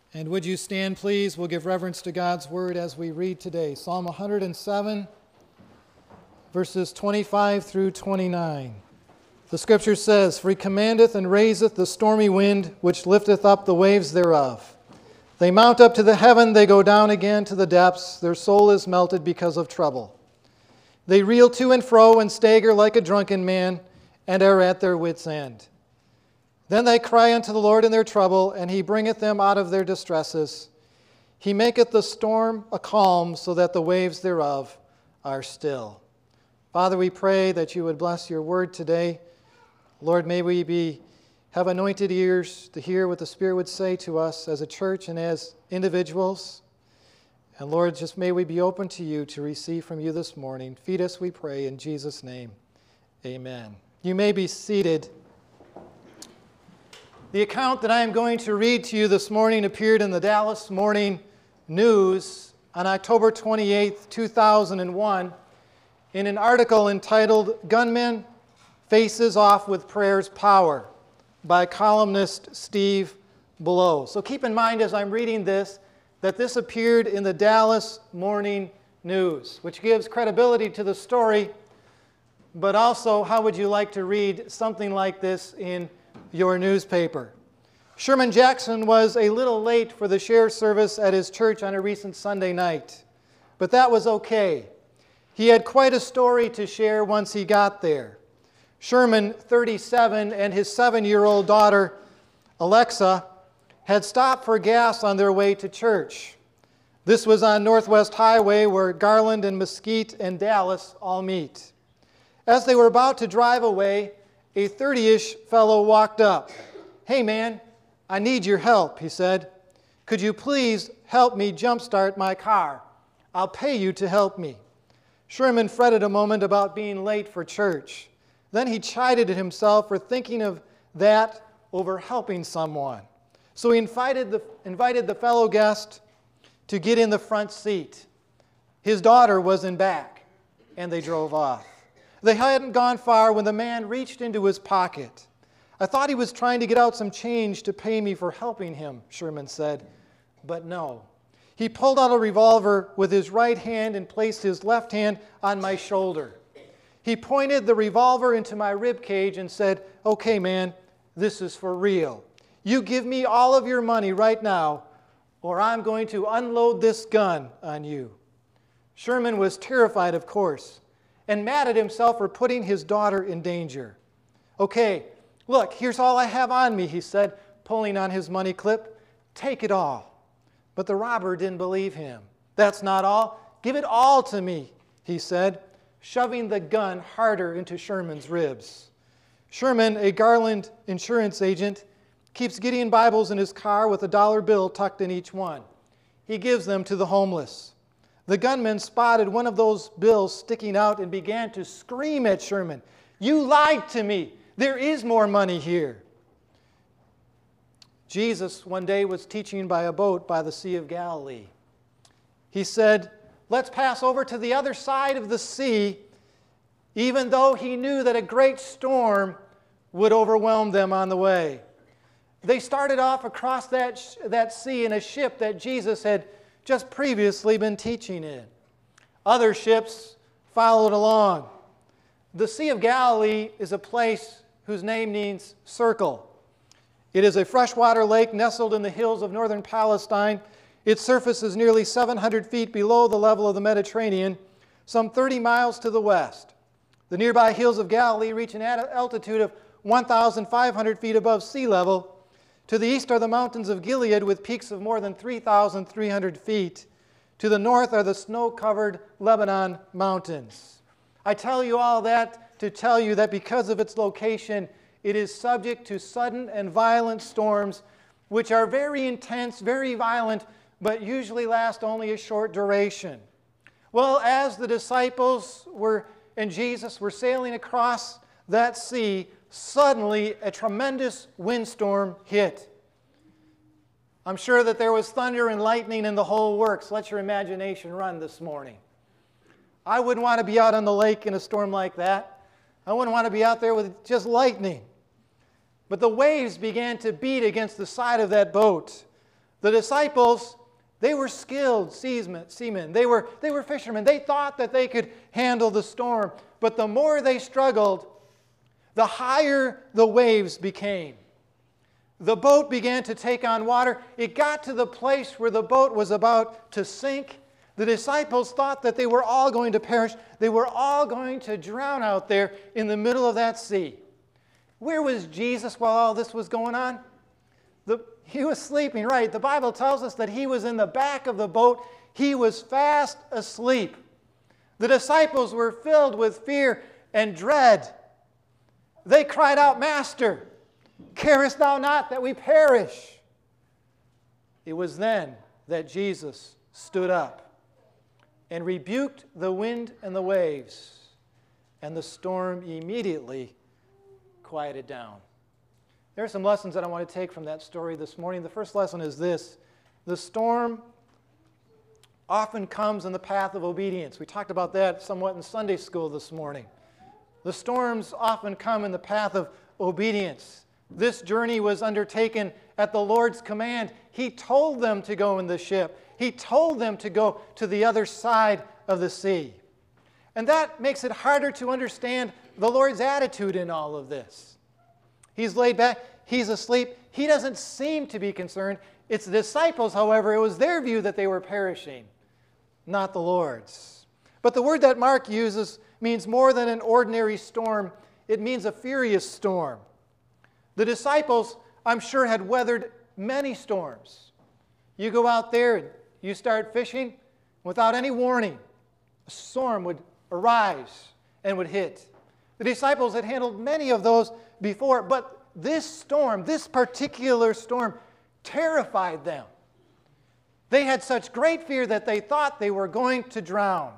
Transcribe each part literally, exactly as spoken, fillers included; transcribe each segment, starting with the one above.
And would you stand, please? We'll give reverence to God's word as we read today. Psalm one hundred seven, verses twenty-five through twenty-nine. The Scripture says, "For he commandeth and raiseth the stormy wind, which lifteth up the waves thereof. They mount up to the heaven, they go down again to the depths. Their soul is melted because of trouble. They reel to and fro and stagger like a drunken man, and are at their wits' end. Then they cry unto the Lord in their trouble, and he bringeth them out of their distresses. He maketh the storm a calm, so that the waves thereof are still." Father, we pray that you would bless your word today. Lord, may we be have anointed ears to hear what the Spirit would say to us as a church and as individuals. And Lord, just may we be open to you to receive from you this morning. Feed us, we pray, in Jesus' name. Amen. You may be seated. The account that I am going to read to you this morning appeared in the Dallas Morning News on October twenty-eighth, two thousand one, in an article entitled "Gunman Faces Off with Prayer's Power" by columnist Steve Below. So keep in mind as I'm reading this that this appeared in the Dallas Morning News, which gives credibility to the story, but also how would you like to read something like this in your newspaper? Sherman Jackson was a little late for the share service at his church on a recent Sunday night, but that was okay. He had quite a story to share once he got there. Sherman, thirty-seven, and his seven-year-old daughter, Alexa, had stopped for gas on their way to church. This was on Northwest Highway where Garland and Mesquite and Dallas all meet. As they were about to drive away, a thirty-ish fellow walked up. "Hey man, I need your help," he said. "Could you please help me jumpstart my car? I'll pay you to help me." Sherman fretted a moment about being late for church. Then he chided at himself for thinking of that over helping someone. So he invited the, invited the fellow guest to get in the front seat. His daughter was in back, and they drove off. They hadn't gone far when the man reached into his pocket. "I thought he was trying to get out some change to pay me for helping him," Sherman said. But no. He pulled out a revolver with his right hand and placed his left hand on my shoulder. He pointed the revolver into my rib cage and said, "Okay, man, this is for real. You give me all of your money right now, or I'm going to unload this gun on you." Sherman was terrified, of course, and mad at himself for putting his daughter in danger. "Okay, look, here's all I have on me," he said, pulling on his money clip. "Take it all." But the robber didn't believe him. "That's not all. Give it all to me," he said, shoving the gun harder into Sherman's ribs. Sherman, a Garland insurance agent, keeps Gideon Bibles in his car with a dollar bill tucked in each one. He gives them to the homeless. The gunman spotted one of those bills sticking out and began to scream at Sherman, "You lied to me. There is more money here." Jesus one day was teaching by a boat by the Sea of Galilee. He said, "Let's pass over to the other side of the sea," even though he knew that a great storm would overwhelm them on the way. They started off across that, that sea in a ship that Jesus had just previously been teaching in. Other ships followed along. The Sea of Galilee is a place whose name means circle. It is a freshwater lake nestled in the hills of northern Palestine. Its surface is nearly seven hundred feet below the level of the Mediterranean, some thirty miles to the west. The nearby hills of Galilee reach an altitude of one thousand five hundred feet above sea level. To the east are the mountains of Gilead with peaks of more than three thousand three hundred feet. To the north are the snow-covered Lebanon mountains. I tell you all that to tell you that because of its location, it is subject to sudden and violent storms, which are very intense, very violent, but usually last only a short duration. Well, as the disciples were and Jesus were sailing across that sea, suddenly a tremendous windstorm hit. I'm sure that there was thunder and lightning in the whole works. Let your imagination run this morning. I wouldn't want to be out on the lake in a storm like that. I wouldn't want to be out there with just lightning. But the waves began to beat against the side of that boat. The disciples, they were skilled seamen. They were, they were fishermen. They thought that they could handle the storm. But the more they struggled, the higher the waves became. The boat began to take on water. It got to the place where the boat was about to sink. The disciples thought that they were all going to perish. They were all going to drown out there in the middle of that sea. Where was Jesus while all this was going on? The, he was sleeping, right? The Bible tells us that he was in the back of the boat. He was fast asleep. The disciples were filled with fear and dread. They cried out, "Master, carest thou not that we perish?" It was then that Jesus stood up and rebuked the wind and the waves, and the storm immediately quieted down. There are some lessons that I want to take from that story this morning. The first lesson is this: the storm often comes in the path of obedience. We talked about that somewhat in Sunday school this morning. The storms often come in the path of obedience. This journey was undertaken at the Lord's command. He told them to go in the ship. He told them to go to the other side of the sea. And that makes it harder to understand the Lord's attitude in all of this. He's laid back. He's asleep. He doesn't seem to be concerned. It's the disciples, however, it was their view that they were perishing, not the Lord's. But the word that Mark uses means more than an ordinary storm. It means a furious storm. The disciples, I'm sure, had weathered many storms. You go out there and you start fishing, without any warning, a storm would arise and would hit. The disciples had handled many of those before, but this storm, this particular storm, terrified them. They had such great fear that they thought they were going to drown.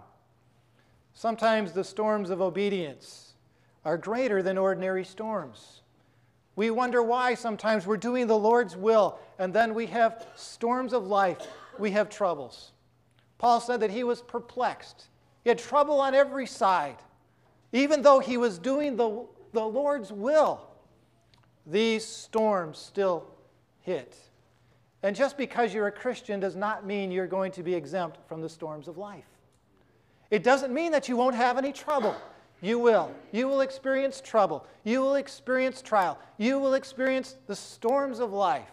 Sometimes the storms of obedience are greater than ordinary storms. We wonder why sometimes we're doing the Lord's will, and then we have storms of life. We have troubles. Paul said that he was perplexed. He had trouble on every side. Even though he was doing the, the Lord's will, these storms still hit. And just because you're a Christian does not mean you're going to be exempt from the storms of life. It doesn't mean that you won't have any trouble. You will. You will experience trouble. You will experience trial. You will experience the storms of life.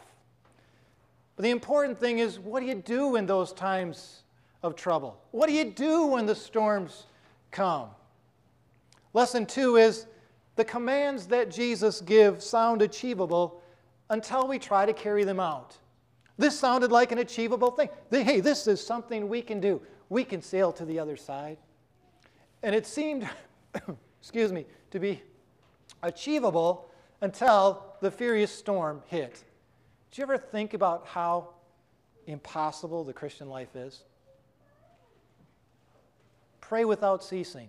But the important thing is, what do you do in those times of trouble? What do you do when the storms come? Lesson two is, the commands that Jesus gives sound achievable until we try to carry them out. This sounded like an achievable thing. Hey, this is something we can do. We can sail to the other side. And it seemed, excuse me, to be achievable until the furious storm hit. Did you ever think about how impossible the Christian life is? Pray without ceasing.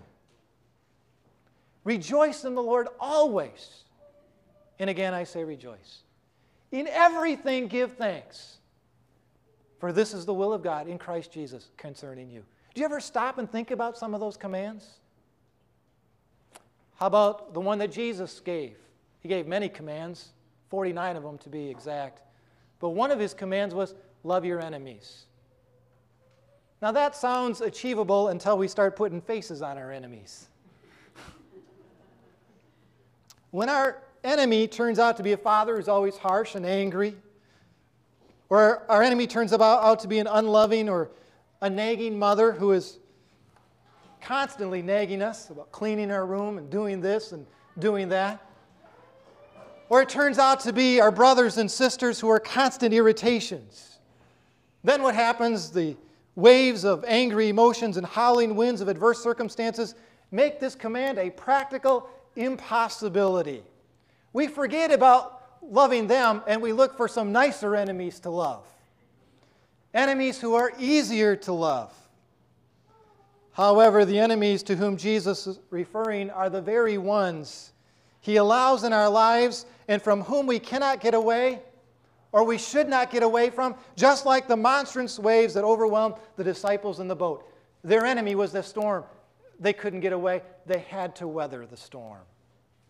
Rejoice in the Lord always. And again, I say rejoice. In everything give thanks, for this is the will of God in Christ Jesus concerning you. Do you ever stop and think about some of those commands? How about the one that Jesus gave? He gave many commands, forty-nine of them to be exact. But one of his commands was, love your enemies. Now that sounds achievable until we start putting faces on our enemies. When our enemy turns out to be a father who's always harsh and angry, or our enemy turns out to be an unloving or a nagging mother who is constantly nagging us about cleaning our room and doing this and doing that, or it turns out to be our brothers and sisters who are constant irritations, then what happens? The waves of angry emotions and howling winds of adverse circumstances make this command a practical impossibility. We forget about loving them and we look for some nicer enemies to love. Enemies who are easier to love. However, the enemies to whom Jesus is referring are the very ones he allows in our lives and from whom we cannot get away, or we should not get away from, just like the monstrous waves that overwhelmed the disciples in the boat. Their enemy was the storm. They couldn't get away. They had to weather the storm.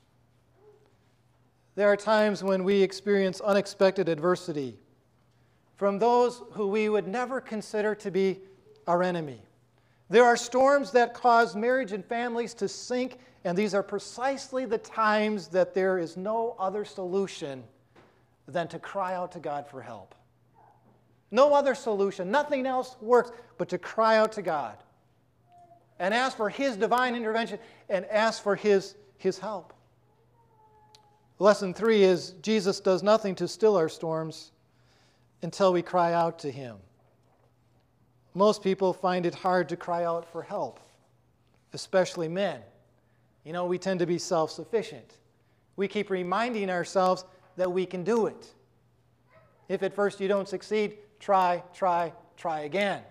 There are times when we experience unexpected adversity. from those who we would never consider to be our enemy. There are storms that cause marriage and families to sink, and these are precisely the times that there is no other solution than to cry out to God for help. No other solution. Nothing else works but to cry out to God and ask for His divine intervention and ask for His, His help. Lesson three is Jesus does nothing to still our storms until we cry out to Him. Most people find it hard to cry out for help, especially men. You know, we tend to be self-sufficient. We keep reminding ourselves that we can do it. If at first you don't succeed, try, try, try again.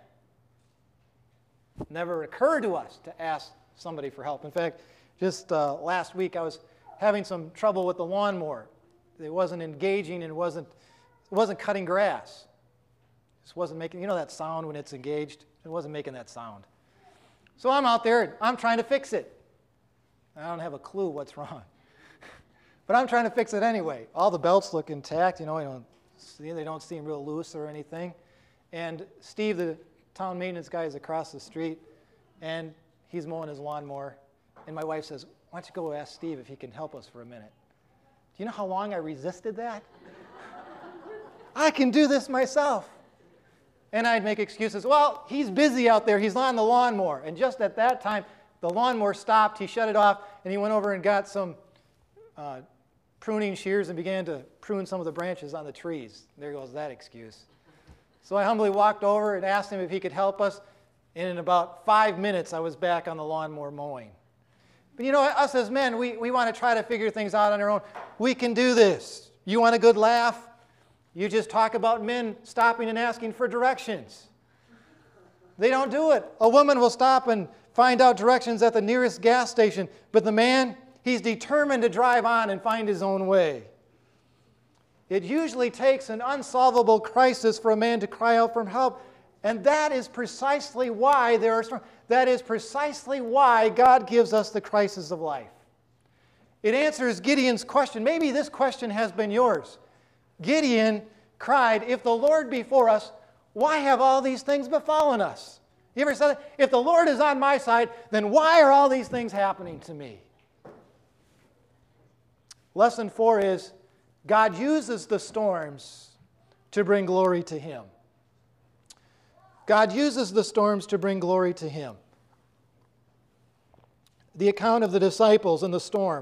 It never occurred to us to ask somebody for help. In fact, just uh, last week I was having some trouble with the lawnmower. It wasn't engaging and it wasn't, it wasn't cutting grass. It wasn't making, you know that sound when it's engaged? It wasn't making that sound. So I'm out there and I'm trying to fix it. I don't have a clue what's wrong. But I'm trying to fix it anyway. All the belts look intact, you know, I don't see, they don't seem real loose or anything. And Steve, the town maintenance guy, is across the street, and he's mowing his lawnmower. And my wife says, why don't you go ask Steve if he can help us for a minute? Do you know how long I resisted that? I can do this myself. And I'd make excuses. Well, he's busy out there. He's on the lawnmower. And just at that time, the lawnmower stopped. He shut it off, and he went over and got some uh, pruning shears and began to prune some of the branches on the trees. There goes that excuse. So I humbly walked over and asked him if he could help us. And in about five minutes, I was back on the lawnmower mowing. But you know, us as men, we, we want to try to figure things out on our own. We can do this. You want a good laugh? You just talk about men stopping and asking for directions. They don't do it. A woman will stop and find out directions at the nearest gas station, but the man, he's determined to drive on and find his own way. It usually takes an unsolvable crisis for a man to cry out for help, and that is precisely why there are storms. That is precisely why God gives us the crisis of life. It answers Gideon's question. Maybe this question has been yours. Gideon cried, if the Lord be for us, why have all these things befallen us? You ever said that? If the Lord is on my side, then why are all these things happening to me? Lesson four is God uses the storms to bring glory to Him. God uses the storms to bring glory to Him. The account of the disciples in the storm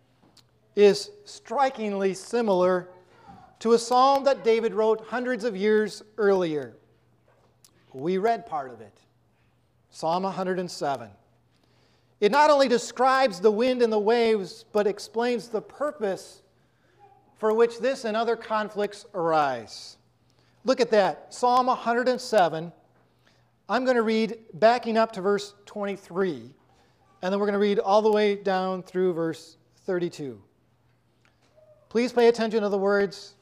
is strikingly similar to a psalm that David wrote hundreds of years earlier. We read part of it, Psalm one hundred seven. It not only describes the wind and the waves, but explains the purpose for which this and other conflicts arise. Look at that, Psalm one hundred seven. I'm going to read backing up to verse twenty-three, and then we're going to read all the way down through verse thirty-two. Please pay attention to the words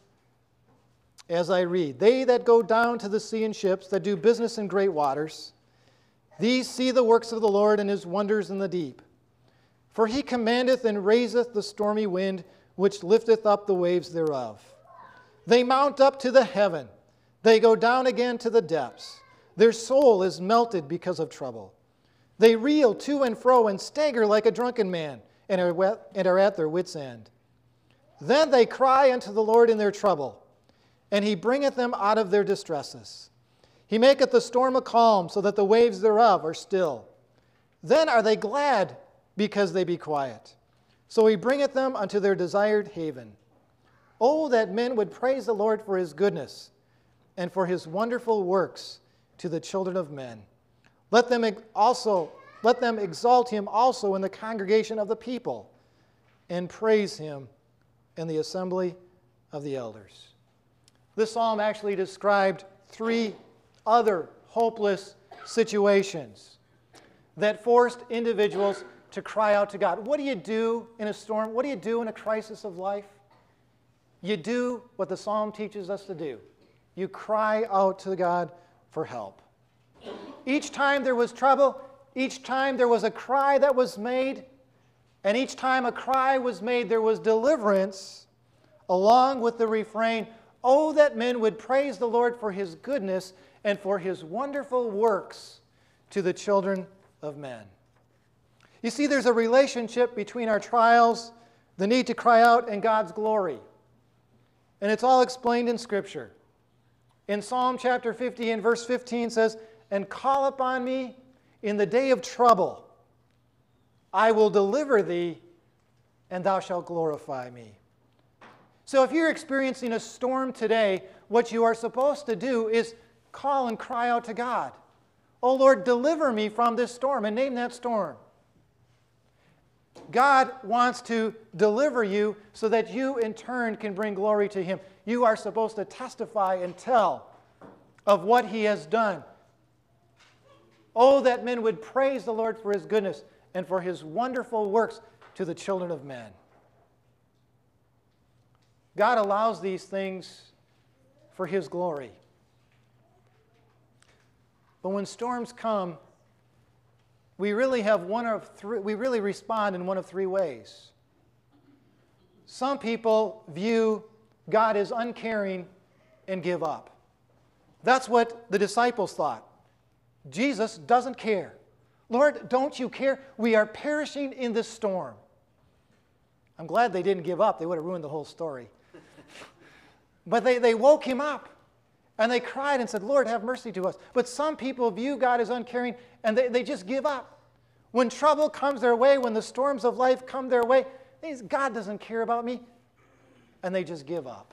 as I read. They that go down to the sea in ships, that do business in great waters, these see the works of the Lord and His wonders in the deep. For He commandeth and raiseth the stormy wind, which lifteth up the waves thereof. They mount up to the heaven. They go down again to the depths. Their soul is melted because of trouble. They reel to and fro and stagger like a drunken man, and are, wet, and are at their wits' end. Then they cry unto the Lord in their trouble, and He bringeth them out of their distresses. He maketh the storm a calm, so that the waves thereof are still. Then are they glad, because they be quiet. So He bringeth them unto their desired haven. Oh, that men would praise the Lord for His goodness, and for His wonderful works to the children of men. Let them also, let them exalt Him also in the congregation of the people, and praise Him in the assembly of the elders. This psalm actually described three other hopeless situations that forced individuals to cry out to God. What do you do in a storm? What do you do in a crisis of life? You do what the psalm teaches us to do. You cry out to God for help. Each time there was trouble, each time there was a cry that was made, and each time a cry was made, there was deliverance, along with the refrain, Oh, that men would praise the Lord for his goodness and for his wonderful works to the children of men. You see, there's a relationship between our trials, the need to cry out, and God's glory. And it's all explained in Scripture. In Psalm chapter fifty and verse fifteen says, "And call upon me in the day of trouble. I will deliver thee, and thou shalt glorify me." So if you're experiencing a storm today, what you are supposed to do is call and cry out to God. "Oh Lord, deliver me from this storm," and name that storm. God wants to deliver you so that you in turn can bring glory to him. You are supposed to testify and tell of what he has done. Oh, that men would praise the Lord for his goodness and for his wonderful works to the children of men. God allows these things for his glory. But when storms come, we really have one of three, we really respond in one of three ways. Some people view God as uncaring and give up. That's what the disciples thought. Jesus doesn't care. Lord, don't you care? We are perishing in this storm. I'm glad they didn't give up. They would have ruined the whole story. But they, they woke him up, and they cried and said, "Lord, have mercy to us." But some people view God as uncaring, and they, they just give up. When trouble comes their way, when the storms of life come their way, they say, "God doesn't care about me," and they just give up.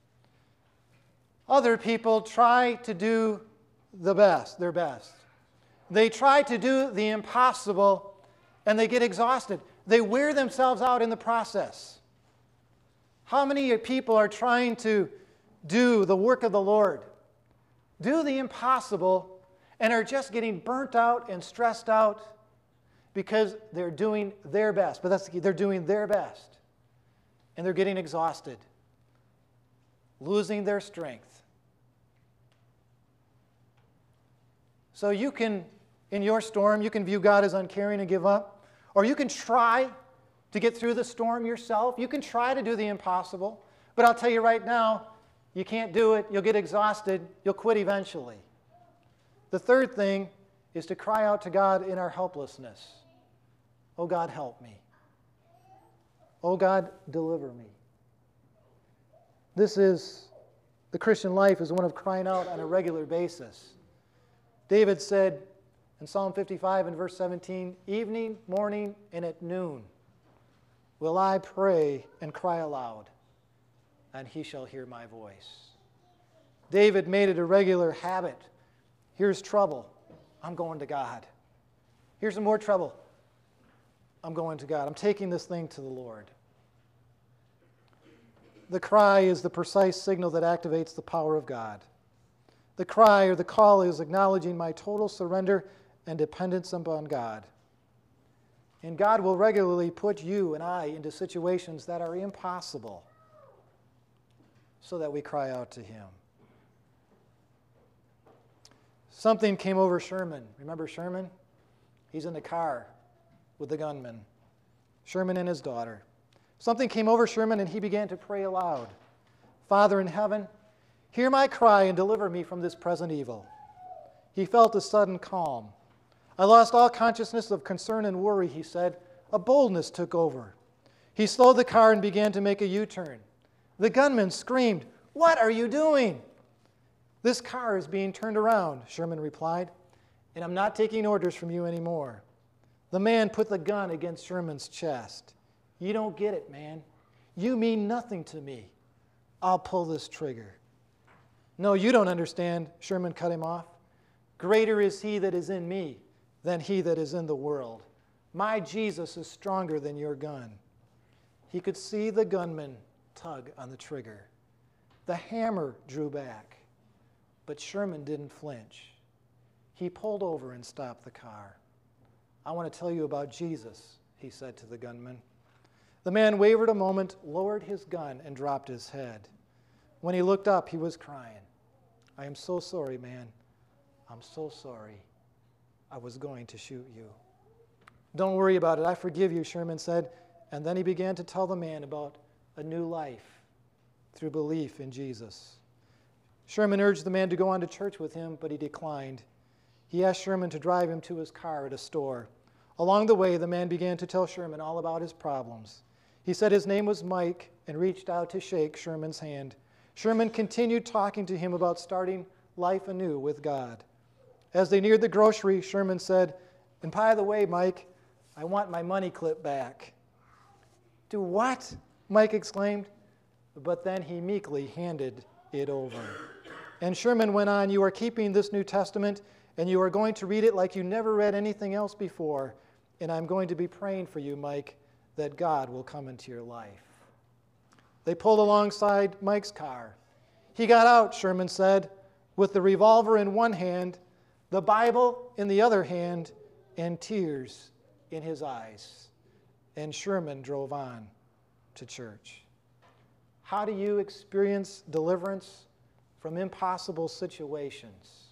Other people try to do the best, their best. They try to do the impossible, and they get exhausted. They wear themselves out in the process. How many people are trying to do the work of the Lord, do the impossible, and are just getting burnt out and stressed out because they're doing their best? But that's the key. They're doing their best, and they're getting exhausted, losing their strength. So you can, in your storm, you can view God as uncaring and give up, or you can try to get through the storm yourself. You can try to do the impossible, but I'll tell you right now, you can't do it. You'll get exhausted. You'll quit eventually. The third thing is to cry out to God in our helplessness. "Oh God, help me. Oh God, deliver me." This is, the Christian life is one of crying out on a regular basis. David said in Psalm fifty-five and verse seventeen, "Evening, morning, and at noon will I pray and cry aloud, and he shall hear my voice." David made it a regular habit. Here's trouble. I'm going to God. Here's some more trouble. I'm going to God. I'm taking this thing to the Lord. The cry is the precise signal that activates the power of God. The cry or the call is acknowledging my total surrender and dependence upon God. And God will regularly put you and I into situations that are impossible so that we cry out to him. Something came over Sherman. Remember Sherman? He's in the car with the gunman. Sherman and his daughter. Something came over Sherman and he began to pray aloud. "Father in heaven, hear my cry and deliver me from this present evil." He felt a sudden calm. "I lost all consciousness of concern and worry," he said. A boldness took over. He slowed the car and began to make a U-turn. The gunman screamed, "What are you doing?" "This car is being turned around," Sherman replied, "and I'm not taking orders from you anymore." The man put the gun against Sherman's chest. "You don't get it, man. You mean nothing to me. I'll pull this trigger." "No, you don't understand," Sherman cut him off. "Greater is he that is in me than he that is in the world. My Jesus is stronger than your gun." He could see the gunman tug on the trigger. The hammer drew back, but Sherman didn't flinch. He pulled over and stopped the car. "I want to tell you about Jesus," he said to the gunman. The man wavered a moment, lowered his gun, and dropped his head. When he looked up, he was crying. "I am so sorry, man. I'm so sorry. I was going to shoot you." "Don't worry about it. I forgive you," Sherman said. And then he began to tell the man about a new life through belief in Jesus. Sherman urged the man to go on to church with him, but he declined. He asked Sherman to drive him to his car at a store. Along the way, the man began to tell Sherman all about his problems. He said his name was Mike and reached out to shake Sherman's hand. Sherman continued talking to him about starting life anew with God. As they neared the grocery, Sherman said, "And by the way, Mike, I want my money clip back." "Do what?" Mike exclaimed. But then he meekly handed it over. And Sherman went on, "You are keeping this New Testament, and you are going to read it like you never read anything else before. And I'm going to be praying for you, Mike, that God will come into your life." They pulled alongside Mike's car. He got out, Sherman said, with the revolver in one hand, the Bible in the other hand, and tears in his eyes. And Sherman drove on to church. How do you experience deliverance from impossible situations?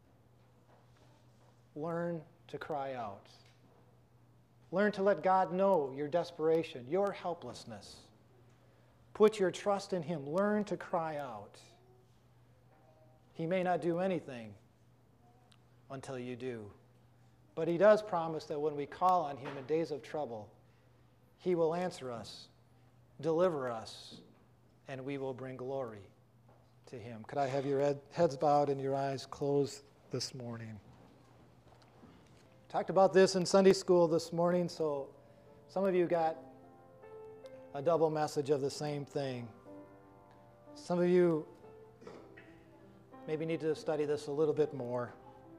Learn to cry out. Learn to let God know your desperation, your helplessness. Put your trust in Him. Learn to cry out. He may not do anything until you do. But He does promise that when we call on Him in days of trouble, He will answer us, deliver us, and we will bring glory to Him. Could I have your head, heads bowed and your eyes closed this morning? Talked about this in Sunday school this morning, so some of you got a double message of the same thing. Some of you maybe need to study this a little bit more.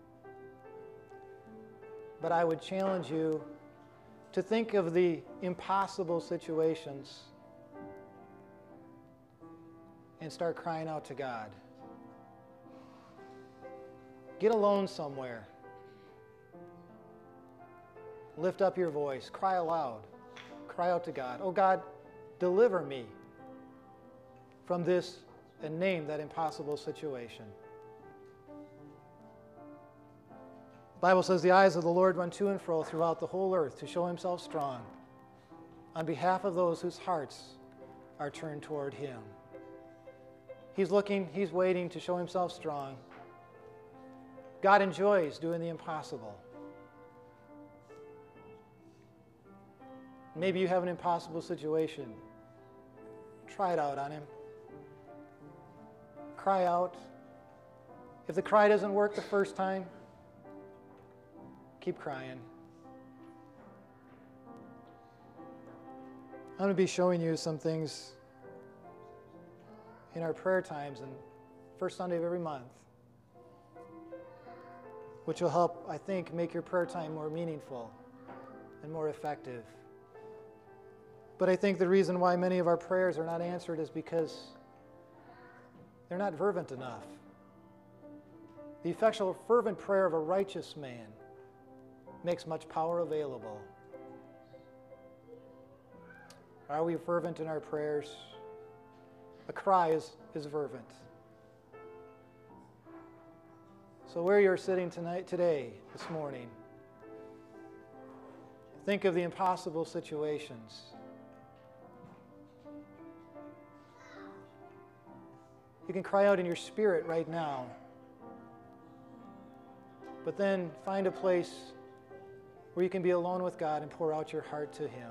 But I would challenge you to think of the impossible situations and start crying out to God. Get alone somewhere. Lift up your voice. Cry aloud. Cry out to God. "Oh God, deliver me from this," and name that impossible situation. The Bible says the eyes of the Lord run to and fro throughout the whole earth to show Himself strong on behalf of those whose hearts are turned toward Him. He's looking, He's waiting to show Himself strong. God enjoys doing the impossible. Maybe you have an impossible situation. Try it out on Him. Cry out. If the cry doesn't work the first time, keep crying. I'm going to be showing you some things in our prayer times and first Sunday of every month, which will help, I think, make your prayer time more meaningful and more effective. But I think the reason why many of our prayers are not answered is because they're not fervent enough. The effectual, fervent prayer of a righteous man makes much power available. Are we fervent in our prayers? A cry is, is fervent. So where you're sitting tonight, today, this morning, think of the impossible situations. You can cry out in your spirit right now, but then find a place where you can be alone with God and pour out your heart to Him.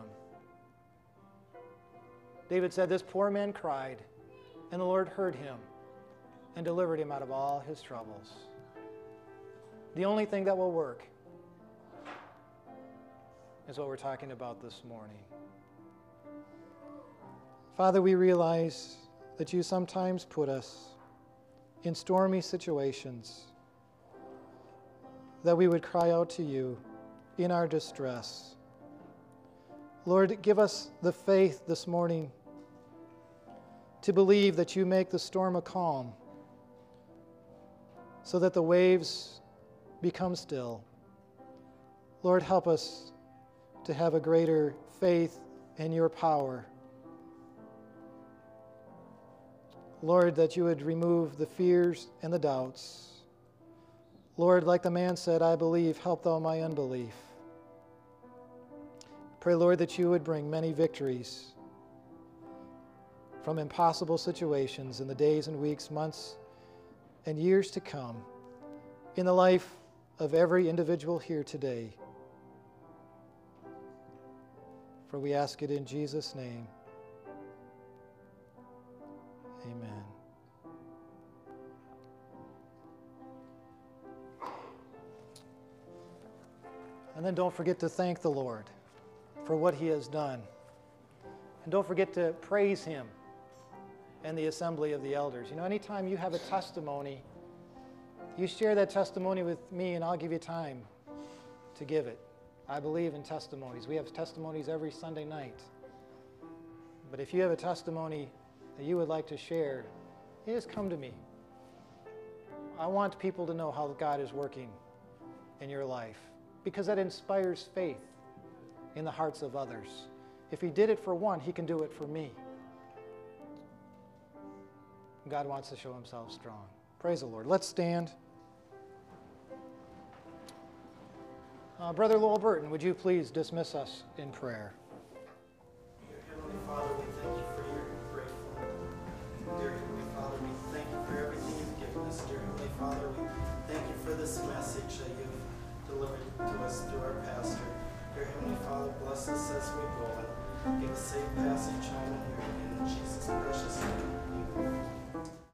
David said, "This poor man cried, and the Lord heard him and delivered him out of all his troubles." The only thing that will work is what we're talking about this morning. Father, we realize that You sometimes put us in stormy situations, that we would cry out to You in our distress. Lord, give us the faith this morning to believe that You make the storm a calm, so that the waves become still. Lord, help us to have a greater faith in Your power. Lord, that You would remove the fears and the doubts. Lord, like the man said, "I believe, help Thou my unbelief." Pray, Lord, that You would bring many victories from impossible situations in the days and weeks, months, and years to come in the life of every individual here today. For we ask it in Jesus' name. Amen. And then don't forget to thank the Lord for what He has done. And don't forget to praise Him and the assembly of the elders. You know, anytime you have a testimony, you share that testimony with me and I'll give you time to give it. I believe in testimonies. We have testimonies every Sunday night. But if you have a testimony that you would like to share, you just come to me. I want people to know how God is working in your life, because that inspires faith in the hearts of others. If He did it for one, He can do it for me. God wants to show Himself strong. Praise the Lord. Let's stand. Uh, Brother Lowell Burton, would you please dismiss us in prayer? Dear Heavenly Father, we thank you for your grateful. Dear Heavenly Father, we thank you for everything you've given us. Dear Heavenly Father, we thank you for this message that you've delivered to us through our pastor. Dear Heavenly Father, bless us as we go and give us safe passage home in Jesus' precious name.